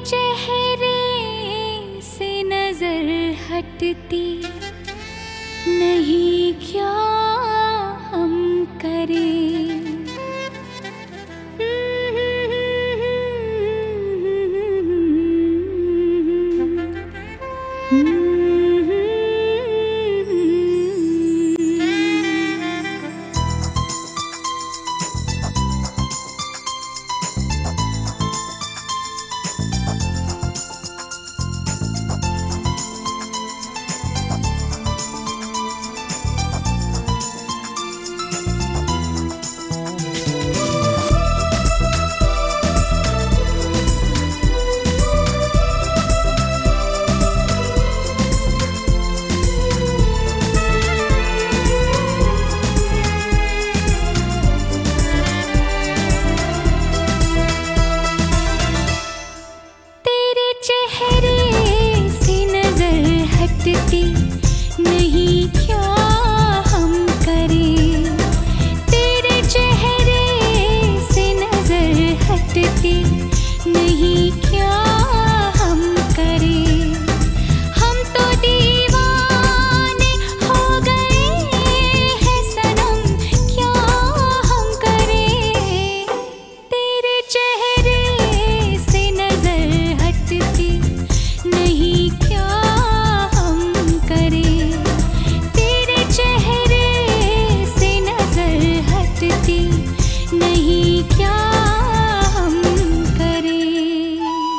चेहरे से नजर हटती नहीं, क्या हम करें? नहीं, क्या हम करें? तेरे चेहरे से नजर हटती नहीं, क्या हम करें? हम तो दीवाने हो गए हैं सनम, क्या हम करें? तेरे चेहरे से नजर हटती नहीं, क्या नहीं, क्या हम करें?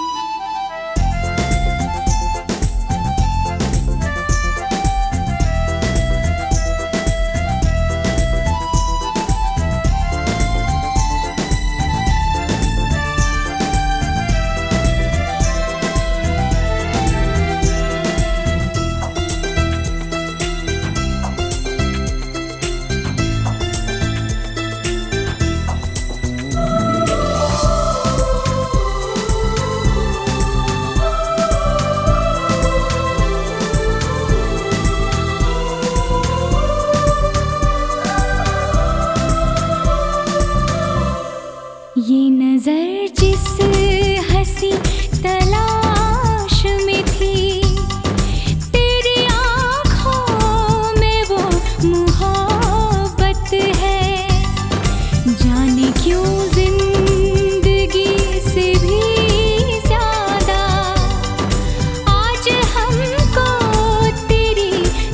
ये नजर जिस हंसी तलाश में थी, तेरी आँखों में वो मोहब्बत है। जाने क्यों जिंदगी से भी ज्यादा आज हमको तेरी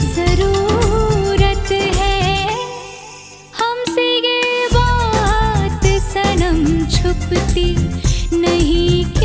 जरूरत है। हमसे ये बात सनम छुपती नहीं।